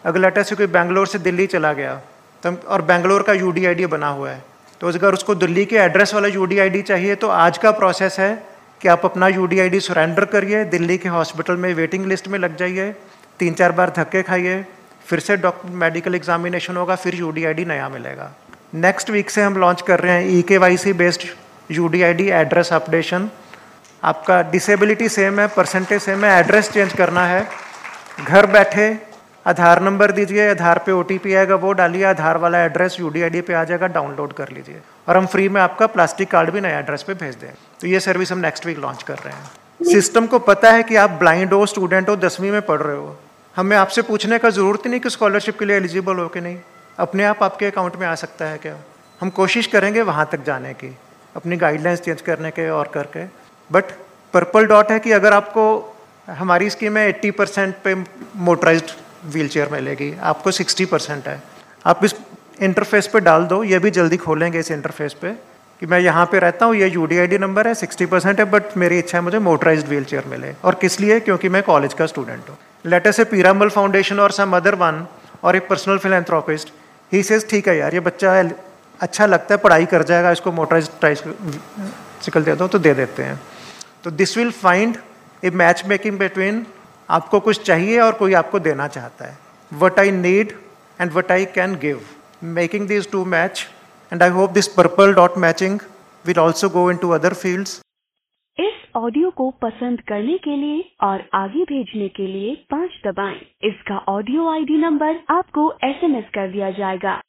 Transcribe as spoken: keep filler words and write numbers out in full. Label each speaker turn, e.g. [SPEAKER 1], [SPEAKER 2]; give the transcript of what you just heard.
[SPEAKER 1] अगर लेटर से कोई बेंगलोर से दिल्ली चला गया तो और बेंगलोर का यू डी आई डी बना हुआ है, तो अगर उसको दिल्ली के एड्रेस वाला यू डी आई डी चाहिए तो आज का प्रोसेस है कि आप अपना U D I D surrender करिए, दिल्ली के हॉस्पिटल में वेटिंग लिस्ट में लग जाइए, तीन चार बार धक्के खाइए, फिर से डॉक्टर मेडिकल एग्जामिनेशन होगा, फिर यू डी आई डी नया मिलेगा। नेक्स्ट वीक से हम लॉन्च कर रहे हैं E K Y C based U D I D address updation. आपका डिसेबिलिटी सेम है, परसेंटेज सेम है, एड्रेस चेंज करना है, घर बैठे आधार नंबर दीजिए, आधार पे ओ टी पी आएगा वो डालिए, आधार वाला address U D I D पे आ जाएगा, डाउनलोड कर लीजिए और हम फ्री में आपका प्लास्टिक कार्ड भी नया एड्रेस पे भेज दें। तो ये सर्विस हम नेक्स्ट वीक लॉन्च कर रहे हैं। सिस्टम को पता है कि आप ब्लाइंड हो, स्टूडेंट हो, दसवीं में पढ़ रहे हो, हमें आपसे पूछने का ज़रूरत ही नहीं कि स्कॉलरशिप के लिए एलिजिबल हो कि नहीं, अपने आप आपके अकाउंट में आ सकता है क्या। हम कोशिश करेंगे वहाँ तक जाने की, अपनी गाइडलाइंस चेंज करने के और करके। बट पर्पल डॉट है कि अगर आपको हमारी स्कीम में अस्सी परसेंट पे मोटराइज्ड व्हील चेयर मिलेगी, आपको साठ परसेंट है। आप इस इंटरफेस पे डाल दो, ये भी जल्दी खोलेंगे इस इंटरफेस पे कि मैं यहाँ पे रहता हूँ, ये U D I D number है, साठ परसेंट है, बट मेरी इच्छा है मुझे मोटराइज्ड व्हील चेयर मिले। और किस लिए? क्योंकि मैं कॉलेज का स्टूडेंट हूँ। लेटर से पीरामल फाउंडेशन और सम अदर वन और एक पर्सनल फिलैंथ्रोपिस्ट, ही सेज ठीक है यार, ये बच्चा अच्छा लगता है, पढ़ाई कर जाएगा, इसको मोटराइज्ड ट्राइसिकल दे दो, तो दे देते हैं। तो this will find a match making between आपको कुछ चाहिए और कोई आपको देना चाहता है, what I need and what I can give, making this to match. And I hope this purple dot matching will also go into other fields.
[SPEAKER 2] इस ऑडियो को पसंद करने के लिए और आगे भेजने के लिए पाँच दबाएं। इसका ऑडियो आई डी नंबर आपको एस एम एस कर दिया जाएगा।